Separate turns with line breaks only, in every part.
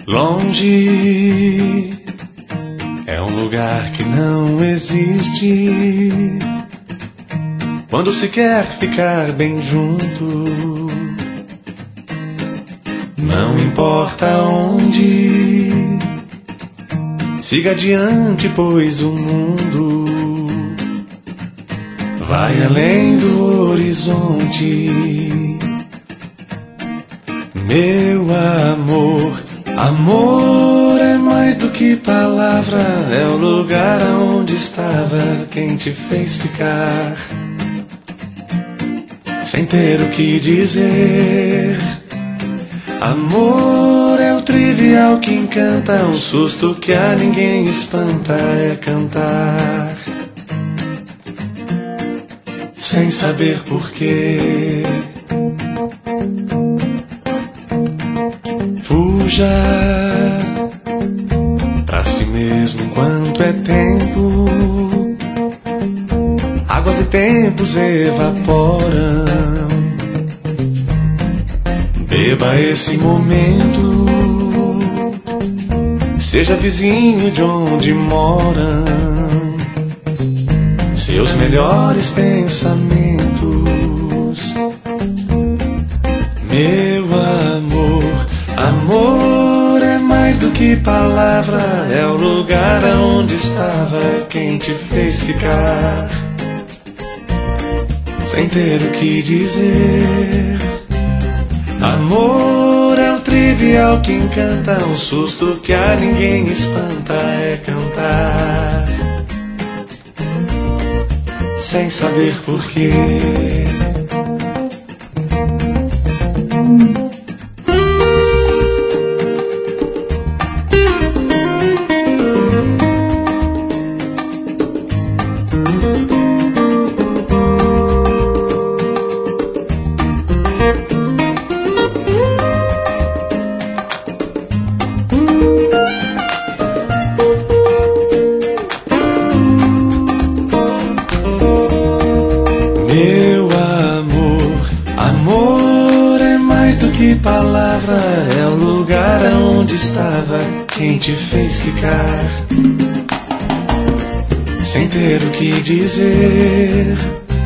Longe é um lugar que não existe quando se quer ficar bem junto. Não importa onde, siga adiante, pois o mundo vai além do horizonte. Meu amor, amor é mais do que palavra, é o lugar onde estava quem te fez ficar sem ter o que dizer. Amor é o trivial que encanta, um susto que a ninguém espanta, é cantar sem saber porquê. Fuja pra si mesmo enquanto é tempo. Águas e tempos evaporam. Beba esse momento, seja vizinho de onde moram seus melhores pensamentos. Meu amor, amor é mais do que palavra, é o lugar onde estava quem te fez ficar sem ter o que dizer. Amor é o trivial que encanta, um susto que a ninguém espanta, é cantar sem saber porquê. Meu amor, amor é mais do que palavra, é o lugar onde estava quem te fez ficar sem ter o que dizer.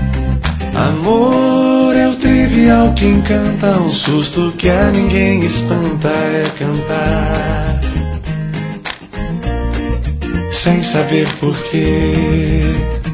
Amor é o trivial que encanta, um susto que a ninguém espanta, é cantar sem saber porquê.